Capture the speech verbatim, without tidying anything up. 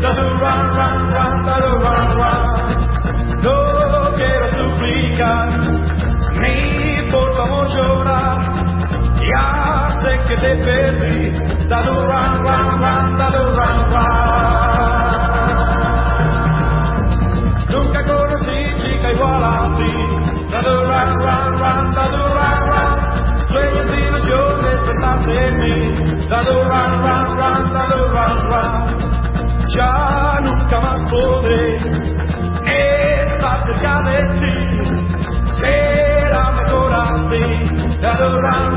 Dado run, run, run, dado run, run. No quiero suplicar, ni por favor llorar. Ya sé que te perdí. Dado run, run, run, dado run, run. Nunca conocí chica igual a ti. Dado run, run, run, dado run, run. Sueños y ilusiones pensaste en mí. Dado run, run, run, dado run, run. Ya nunca más podré estar cerca de ti. Será mejor así. Dado run,